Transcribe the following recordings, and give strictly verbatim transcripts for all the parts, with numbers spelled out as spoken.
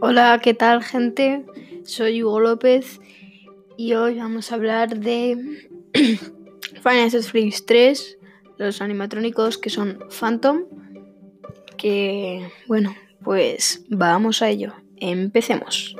Hola, ¿qué tal, gente? Soy Hugo López y hoy vamos a hablar de Final Fantasy tres, los animatrónicos que son Phantom, que, bueno, pues vamos a ello. Empecemos.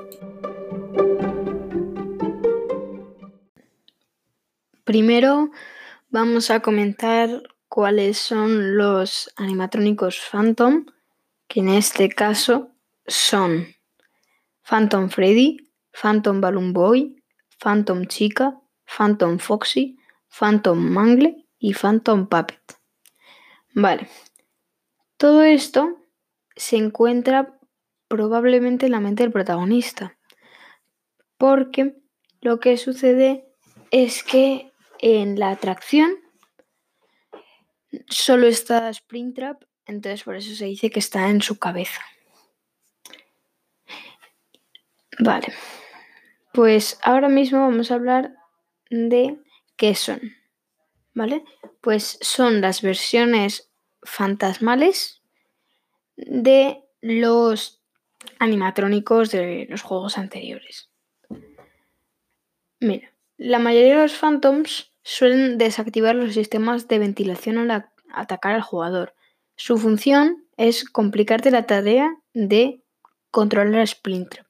Primero vamos a comentar cuáles son los animatrónicos Phantom, que en este caso son Phantom Freddy, Phantom Balloon Boy, Phantom Chica, Phantom Foxy, Phantom Mangle y Phantom Puppet. Vale. Todo esto se encuentra probablemente en la mente del protagonista, porque lo que sucede es que en la atracción solo está Springtrap, entonces por eso se dice que está en su cabeza. Vale. Pues ahora mismo vamos a hablar de qué son, ¿vale? Pues son las versiones fantasmales de los animatrónicos de los juegos anteriores. Mira, la mayoría de los Phantoms suelen desactivar los sistemas de ventilación al a- atacar al jugador. Su función es complicarte la tarea de controlar a Springtrap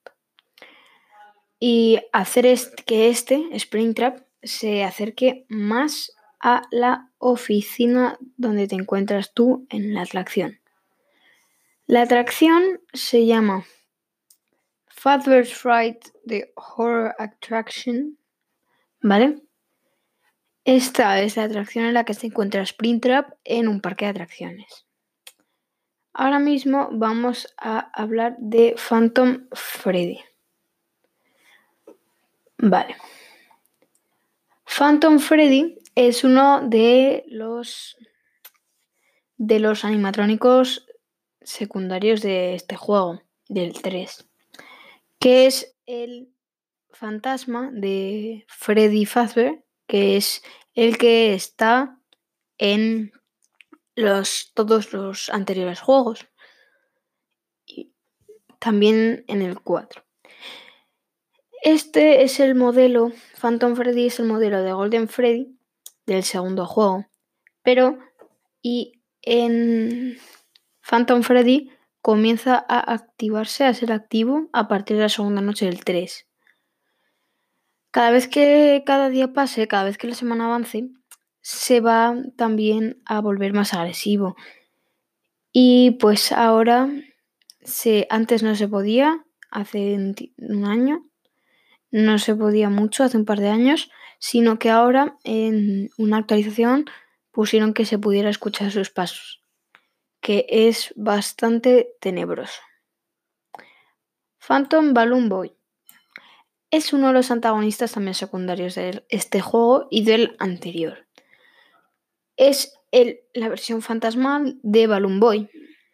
y hacer est- que este, Springtrap, se acerque más a la oficina donde te encuentras tú en la atracción. La atracción se llama Fazbear's Fright, the Horror Attraction, ¿vale? Esta es la atracción en la que se encuentra Springtrap en un parque de atracciones. Ahora mismo vamos a hablar de Phantom Freddy. Vale. Phantom Freddy es uno de los de los animatrónicos secundarios de este juego, del tres, que es el fantasma de Freddy Fazbear, que es el que está en los, todos los anteriores juegos y también en el cuatro. Este es el modelo, Phantom Freddy es el modelo de Golden Freddy del segundo juego, pero y en Phantom Freddy comienza a activarse, a ser activo a partir de la segunda noche del tres. Cada vez que cada día pase, cada vez que la semana avance, se va también a volver más agresivo. Y pues ahora, se, antes no se podía, hace un año, no se podía mucho, hace un par de años, sino que ahora en una actualización pusieron que se pudiera escuchar sus pasos, que es bastante tenebroso. Phantom Balloon Boy es uno de los antagonistas también secundarios de este juego y del anterior. Es el, la versión fantasmal de Balloon Boy.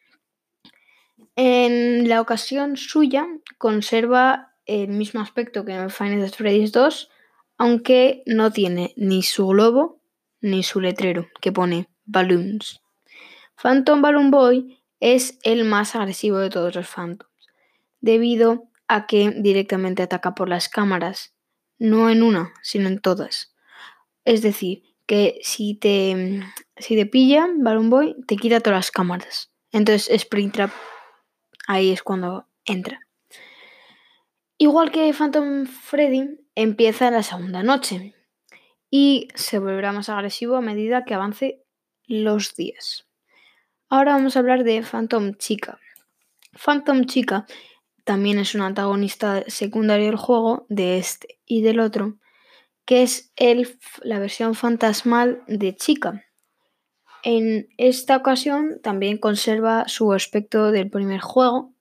En la ocasión suya conserva el mismo aspecto que en Final Fantasy dos, aunque no tiene ni su globo ni su letrero que pone Balloons. Phantom Balloon Boy es el más agresivo de todos los Phantoms, debido a que directamente ataca por las cámaras, no en una, sino en todas. Es decir, que si te, si te pilla Balloon Boy, te quita todas las cámaras. Entonces Springtrap ahí es cuando entra. Igual que Phantom Freddy, empieza en la segunda noche y se volverá más agresivo a medida que avance los días. Ahora vamos a hablar de Phantom Chica. Phantom Chica también es un antagonista secundario del juego, de este y del otro, que es el, la versión fantasmal de Chica. En esta ocasión también conserva su aspecto del primer juego,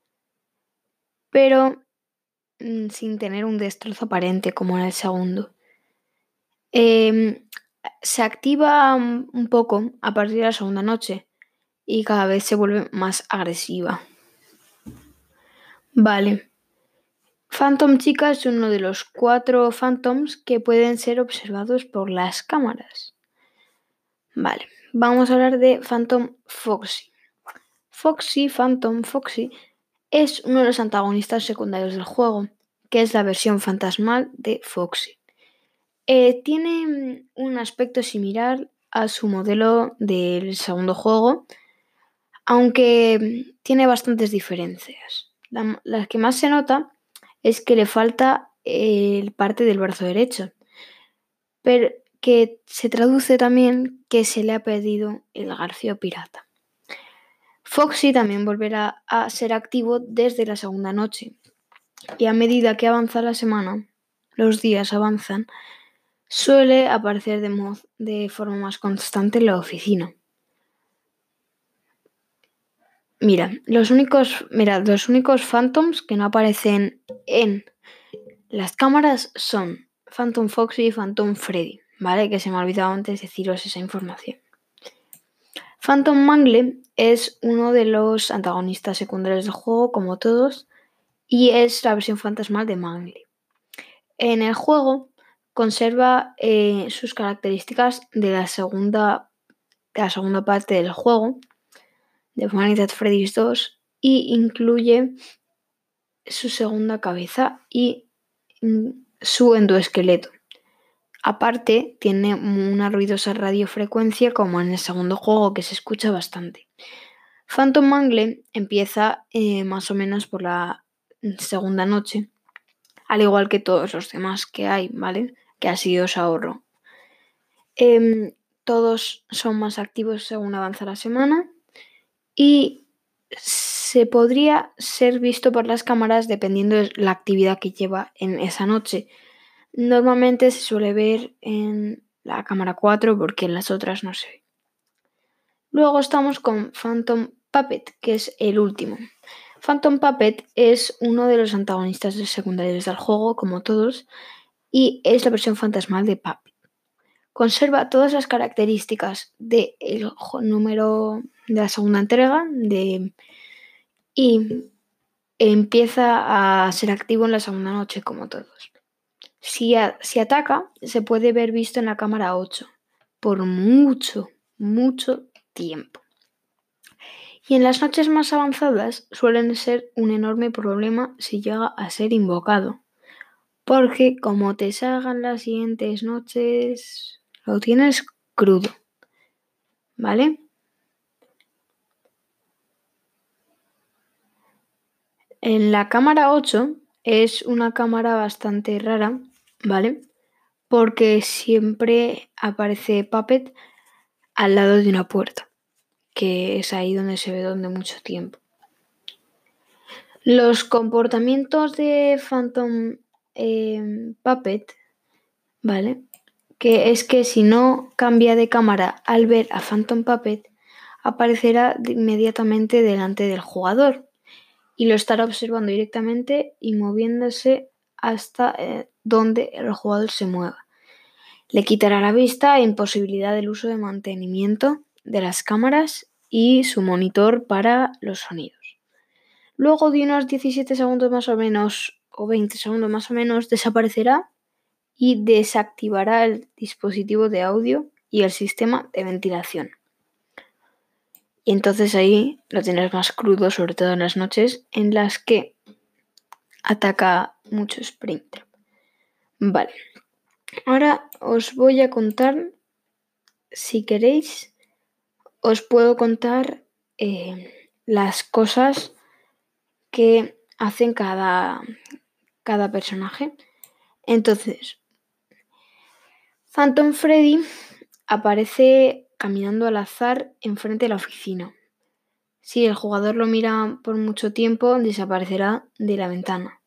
pero mmm, sin tener un destrozo aparente como en el segundo. Eh, se activa un poco a partir de la segunda noche y cada vez se vuelve más agresiva. Vale. Phantom Chica es uno de los cuatro Phantoms que pueden ser observados por las cámaras. Vale, vamos a hablar de Phantom Foxy. Foxy, Phantom Foxy, es uno de los antagonistas secundarios del juego, que es la versión fantasmal de Foxy. Eh, tiene un aspecto similar a su modelo del segundo juego, aunque tiene bastantes diferencias. La, la que más se nota es que le falta el parte del brazo derecho, pero que se traduce también que se le ha perdido el garfio pirata. Foxy también volverá a ser activo desde la segunda noche, y a medida que avanza la semana, los días avanzan, suele aparecer de, mod, de forma más constante en la oficina. Mira, los únicos, mira, los únicos Phantoms que no aparecen en las cámaras son Phantom Foxy y Phantom Freddy, ¿vale? Que se me ha olvidado antes deciros esa información. Phantom Mangle es uno de los antagonistas secundarios del juego, como todos, y es la versión fantasmal de Mangle. En el juego conserva eh, sus características de la segunda, de la segunda parte del juego, de Five Nights at Freddy's dos, y incluye su segunda cabeza y su endoesqueleto. Aparte, tiene una ruidosa radiofrecuencia como en el segundo juego, que se escucha bastante. Phantom Mangle empieza eh, más o menos por la segunda noche, al igual que todos los demás que hay, ¿vale? Que así os ahorro. Eh, todos son más activos según avanza la semana y se podría ser visto por las cámaras dependiendo de la actividad que lleva en esa noche. Normalmente se suele ver en la cámara cuatro porque en las otras no se ve. Luego estamos con Phantom Puppet, que es el último. Phantom Puppet es uno de los antagonistas secundarios del juego, como todos, y es la versión fantasmal de Puppet. Conserva todas las características del número de la segunda entrega de, y empieza a ser activo en la segunda noche, como todos. Si, a, si ataca, se puede ver visto en la cámara ocho por mucho, mucho tiempo. Y en las noches más avanzadas suelen ser un enorme problema si llega a ser invocado, porque como te salgan las siguientes noches, lo tienes crudo, ¿vale? En la cámara ocho es una cámara bastante rara, ¿vale? Porque siempre aparece Puppet al lado de una puerta, que es ahí donde se ve durante mucho tiempo. Los comportamientos de Phantom eh, Puppet, ¿vale? Que es que si no cambia de cámara al ver a Phantom Puppet, aparecerá inmediatamente delante del jugador y lo estará observando directamente y moviéndose hasta eh, donde el jugador se mueva. Le quitará la vista e imposibilidad del uso de mantenimiento de las cámaras y su monitor para los sonidos. Luego de unos diecisiete segundos más o menos, o veinte segundos más o menos, desaparecerá y desactivará el dispositivo de audio y el sistema de ventilación. Y entonces ahí lo tienes más crudo, sobre todo en las noches en las que ataca mucho Springtrap. Vale. Ahora os voy a contar, si queréis, os puedo contar eh, las cosas que hacen cada, cada personaje. Entonces, Phantom Freddy aparece caminando al azar enfrente de la oficina. Si el jugador lo mira por mucho tiempo, desaparecerá de la ventana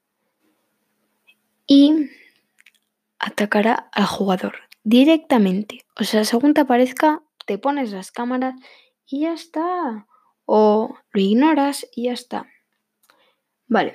y atacará al jugador directamente. O sea, según te aparezca, te pones las cámaras y ya está. O lo ignoras y ya está. Vale.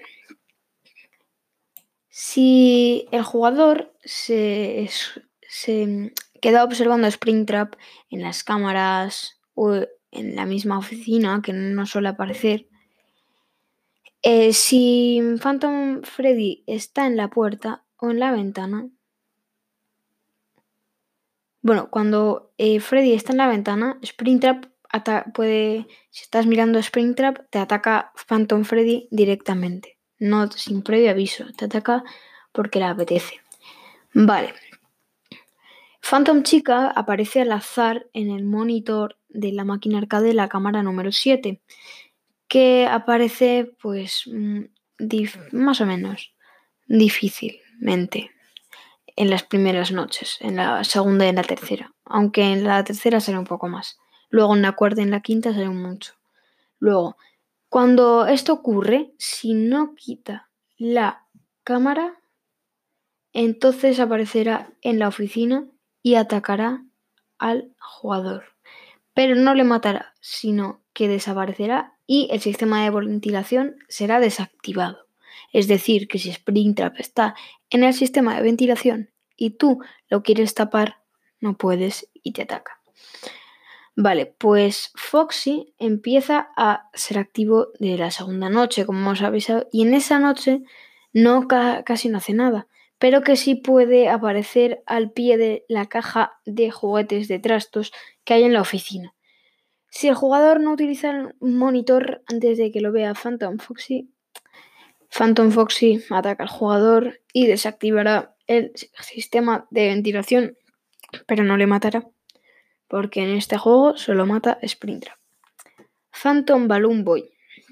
Si el jugador se, se queda observando Springtrap en las cámaras o en la misma oficina, que no suele aparecer, eh, si Phantom Freddy está en la puerta o en la ventana, bueno, cuando eh, Freddy está en la ventana, Springtrap ata- puede, si estás mirando Springtrap, te ataca Phantom Freddy directamente, no sin previo aviso, te ataca porque le apetece. Vale. Phantom Chica aparece al azar en el monitor de la máquina arcade de la cámara número siete, que aparece pues mm, dif- más o menos difícilmente en las primeras noches, en la segunda y en la tercera, aunque en la tercera sale un poco más. Luego en la cuarta y en la quinta sale mucho. Luego, cuando esto ocurre, si no quita la cámara, entonces aparecerá en la oficina y atacará al jugador. Pero no le matará, sino que desaparecerá y el sistema de ventilación será desactivado. Es decir, que si Springtrap está en el sistema de ventilación y tú lo quieres tapar, no puedes y te ataca. Vale, pues Foxy empieza a ser activo de la segunda noche, como hemos avisado, y en esa noche no ca- casi no hace nada, pero que sí puede aparecer al pie de la caja de juguetes de trastos que hay en la oficina. Si el jugador no utiliza el monitor antes de que lo vea Phantom Foxy, Phantom Foxy ataca al jugador y desactivará el sistema de ventilación, pero no le matará, porque en este juego solo mata Springtrap. Phantom Balloon Boy.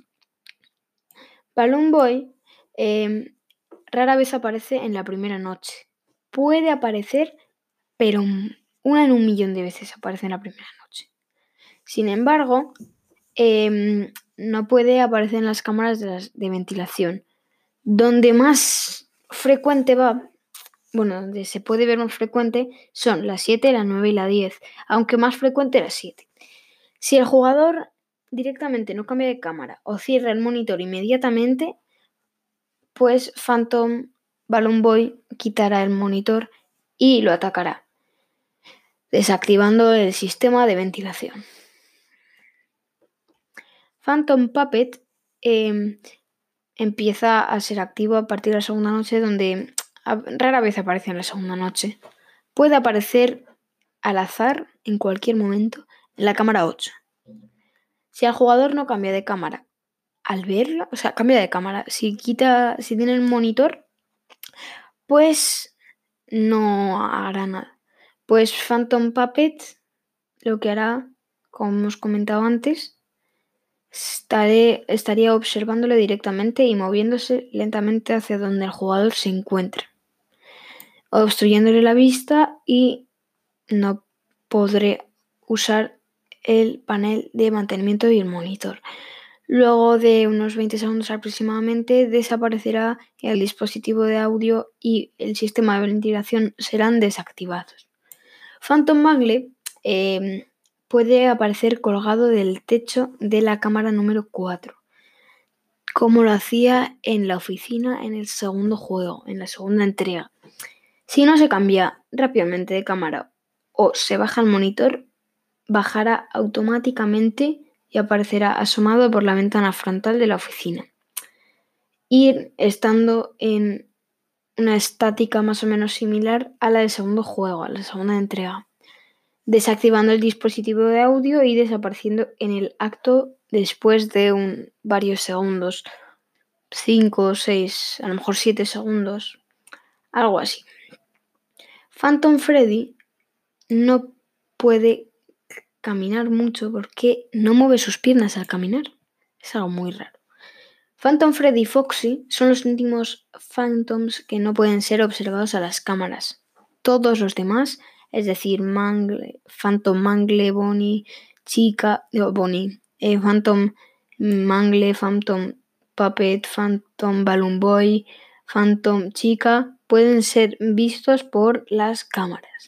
Balloon Boy eh, rara vez aparece en la primera noche. Puede aparecer, pero una en un millón de veces aparece en la primera noche. Sin embargo, eh, no puede aparecer en las cámaras de, las, de ventilación. Donde más frecuente va, bueno, donde se puede ver más frecuente son la siete, la nueve y la diez, aunque más frecuente la siete. Si el jugador directamente no cambia de cámara o cierra el monitor inmediatamente, pues Phantom Balloon Boy quitará el monitor y lo atacará, desactivando el sistema de ventilación. Phantom Puppet eh, empieza a ser activo a partir de la segunda noche, donde rara vez aparece en la segunda noche. Puede aparecer al azar en cualquier momento en la cámara ocho. Si el jugador no cambia de cámara al verlo, o sea, cambia de cámara, si quita, si tiene el monitor, pues no hará nada. Pues Phantom Puppet lo que hará, como hemos comentado antes, estaré, estaría observándolo directamente y moviéndose lentamente hacia donde el jugador se encuentra, obstruyéndole la vista, y no podré usar el panel de mantenimiento y el monitor. Luego de unos veinte segundos aproximadamente desaparecerá el dispositivo de audio y el sistema de ventilación serán desactivados. Phantom Mangle eh, puede aparecer colgado del techo de la cámara número cuatro, como lo hacía en la oficina en el segundo juego, en la segunda entrega. Si no se cambia rápidamente de cámara o se baja el monitor, bajará automáticamente y aparecerá asomado por la ventana frontal de la oficina, y estando en una estática más o menos similar a la del segundo juego, a la segunda entrega, desactivando el dispositivo de audio y desapareciendo en el acto después de un, varios segundos, cinco, seis, a lo mejor siete segundos, algo así. Phantom Freddy no puede caminar mucho porque no mueve sus piernas al caminar. Es algo muy raro. Phantom Freddy y Foxy son los últimos Phantoms que no pueden ser observados a las cámaras. Todos los demás, es decir, Mangle, Phantom Mangle, Bonnie, Chica, no, Bonnie, eh, Phantom Mangle, Phantom Puppet, Phantom Balloon Boy, Phantom Chica, pueden ser vistos por las cámaras.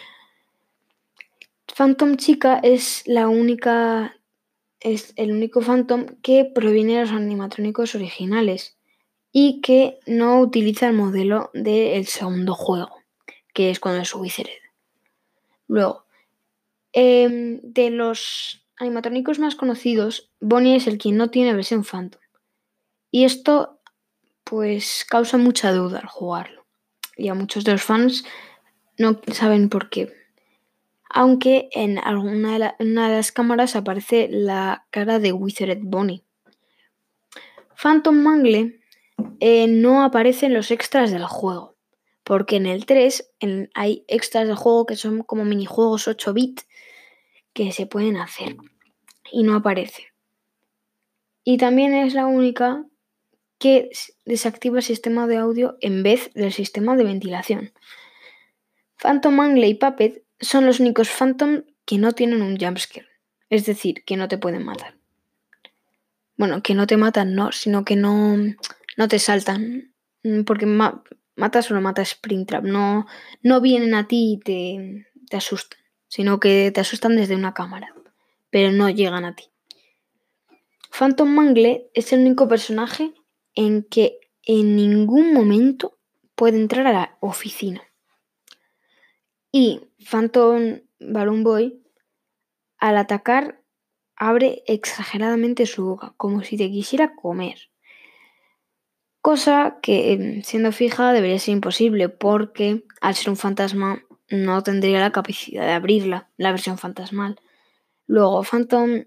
Phantom Chica es la única es el único Phantom que proviene de los animatrónicos originales y que no utiliza el modelo del segundo juego, que es cuando es Withered. Luego, eh, de los animatrónicos más conocidos, Bonnie es el quien no tiene versión Phantom. Y esto pues causa mucha duda al jugarlo. Y a muchos de los fans no saben por qué. aunque en alguna de, la, en una de las cámaras aparece la cara de Withered Bonnie. Phantom Mangle eh, no aparece en los extras del juego, porque en el tres en, hay extras del juego que son como minijuegos ocho bit que se pueden hacer y no aparece. Y también es la única que desactiva el sistema de audio en vez del sistema de ventilación. Phantom Mangle y Puppet son los únicos Phantom que no tienen un jumpscare, es decir, que no te pueden matar. Bueno, que no te matan, no, sino que no, no te saltan, porque ma- matas o no matas Springtrap, no, no vienen a ti y te, te asustan, sino que te asustan desde una cámara, pero no llegan a ti. Phantom Mangle es el único personaje en que en ningún momento puede entrar a la oficina. Y Phantom Balloon Boy, al atacar, abre exageradamente su boca, como si te quisiera comer. Cosa que, siendo fija, debería ser imposible, porque al ser un fantasma no tendría la capacidad de abrirla, la versión fantasmal. Luego, Phantom,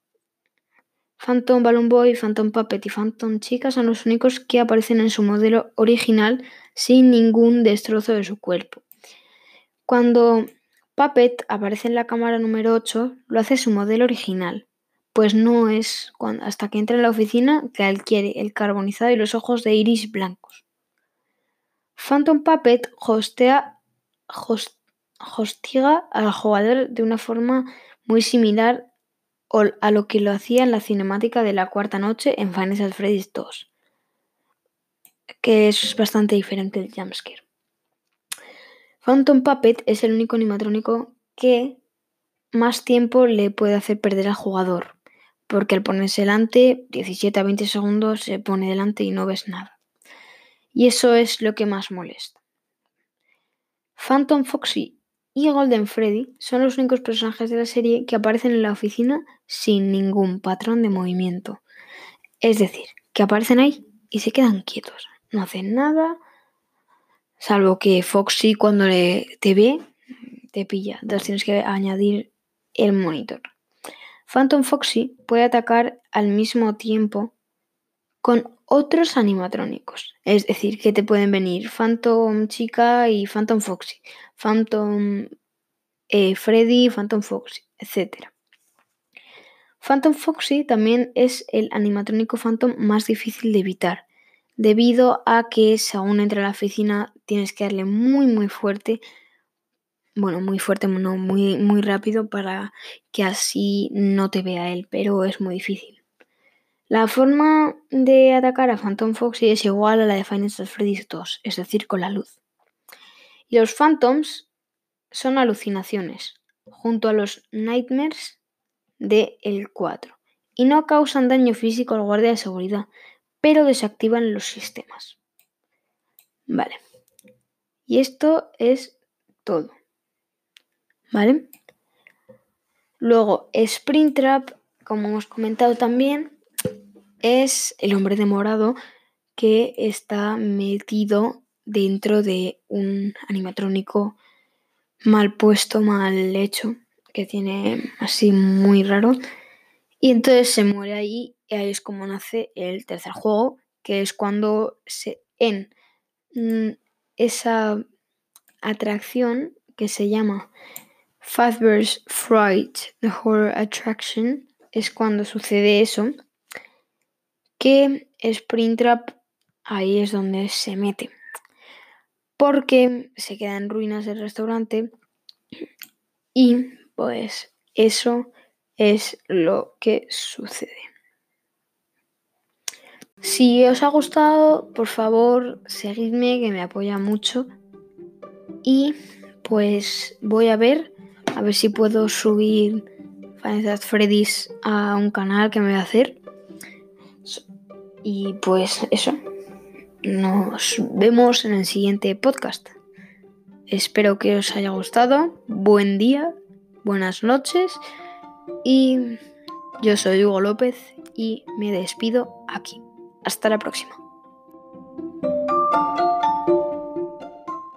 Phantom Balloon Boy, Phantom Puppet y Phantom Chica son los únicos que aparecen en su modelo original sin ningún destrozo de su cuerpo. Cuando Puppet aparece en la cámara número ocho, lo hace su modelo original, pues no es cuando, hasta que entra en la oficina que adquiere el carbonizado y los ojos de iris blancos. Phantom Puppet hostea, host, hostiga al jugador de una forma muy similar a lo que lo hacía en la cinemática de la cuarta noche en Five Nights at Freddy's dos, que es bastante diferente del jumpscare. Phantom Puppet es el único animatrónico que más tiempo le puede hacer perder al jugador, porque al ponerse delante, diecisiete a veinte segundos se pone delante y no ves nada. Y eso es lo que más molesta. Phantom Foxy y Golden Freddy son los únicos personajes de la serie que aparecen en la oficina sin ningún patrón de movimiento. Es decir, que aparecen ahí y se quedan quietos, no hacen nada, salvo que Foxy cuando le, te ve, te pilla. Entonces tienes que añadir el monitor. Phantom Foxy puede atacar al mismo tiempo con otros animatrónicos. Es decir, que te pueden venir Phantom Chica y Phantom Foxy, Phantom eh, Freddy, Phantom Foxy, etcétera. Phantom Foxy también es el animatrónico Phantom más difícil de evitar, debido a que según entra a la oficina tienes que darle muy muy fuerte, bueno, muy fuerte, no, muy, muy rápido para que así no te vea él, pero es muy difícil. La forma de atacar a Phantom Foxy es igual a la de Five Nights at Freddy's dos, es decir, con la luz. Y los Phantoms son alucinaciones, junto a los Nightmares de el cuatro, y no causan daño físico al guardia de seguridad, pero desactivan los sistemas. Vale. Y esto es todo. ¿Vale? Luego, Springtrap, como hemos comentado también, es el hombre de morado que está metido dentro de un animatrónico mal puesto, mal hecho, que tiene así muy raro. Y entonces se muere ahí y ahí es como nace el tercer juego, que es cuando se, en mm, esa atracción que se llama Fazbear's Fright, The Horror Attraction, es cuando sucede eso, que Springtrap ahí es donde se mete, porque se queda en ruinas el restaurante y pues eso es lo que sucede. Si os ha gustado, por favor, seguidme, que me apoya mucho. Y pues voy a ver, a ver si puedo subir Five Nights at Freddy's a un canal que me voy a hacer. Y pues eso, nos vemos en el siguiente podcast. Espero que os haya gustado. Buen día, buenas noches. Y yo soy Hugo López y me despido aquí. Hasta la próxima.